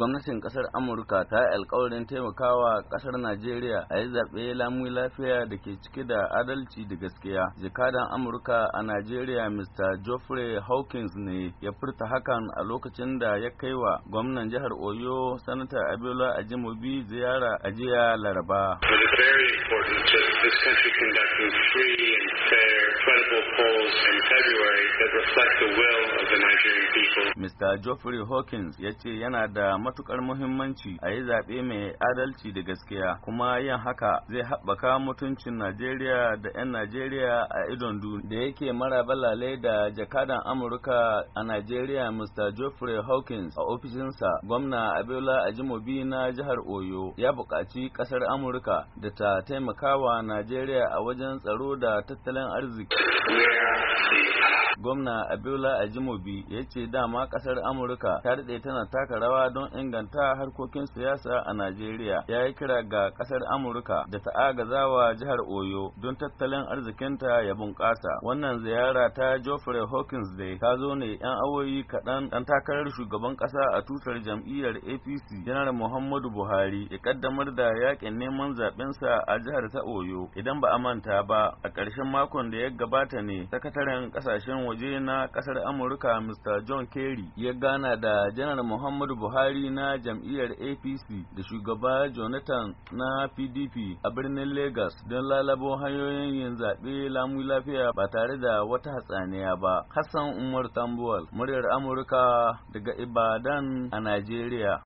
gwamnatin kasar Amurka ta yi alkawarin taimakawa kasar Najeriya a yi zaɓe lamu lafiya da ke cike da adalci da gaskiya. Jakadan Amurka a Najeriya Mr. Geoffrey Hawkins ne ya furta hakan a lokacin da ya kai wa gwamnan jihar Oyo Sanata Abiola Ajimobi ziyara a jiya Laraba. Mr. Geoffrey Hawkins ya ce yana da matukar muhimmanci a yi zaɓe mai adalci da gaskiya, kuma yin haka zai haɓaka mutuncin Najeriya da 'yan Najeriya a idon duniya. Da yake maraba lalai da jakadan Amurka a Najeriya Mr. Geoffrey Hawkins a ofishinsa, gwamna Abiola Ajimobi na jihar Oyo ya buƙaci ƙasar Amurka da ta taimakawa Najeriya a wajen tsaro da tattalin arziki. Gwamna Abiola Ajimobi ya ce dama kasar Amurka ta daɗe tana taka rawa don inganta harkokin siyasa a Najeriya. Ya yi kira ga kasar Amurka da ta agazawa jihar Oyo don tattalin arzikinta ya bunƙasa. Wannan ziyara ta Geoffrey Hawkins dai ta zo ne 'yan awoyi kaɗan ɗan takarar shugaban ƙasa a tutar jam'iyyar APC Janar Muhammadu Buhari ya ƙaddamar da yaƙin neman zaɓensa a jihar ta Oyo. Idan ba a manta ba, a ƙarshen makon da ya gabata ne sakataren ƙasashen waje na kasar Amurka Mr. John Kerry ya gana da Janar Muhammadu Buhari na jam'iyyar APC da shugaba Jonathan na PDP a birnin Lagos don lalabo hanyoyin yin zaɓe lamu lafiya ba tare da wata hatsaniya ba. Hassan Umar Tambuwal, muryar Amurka daga Ibadan a Najeriya.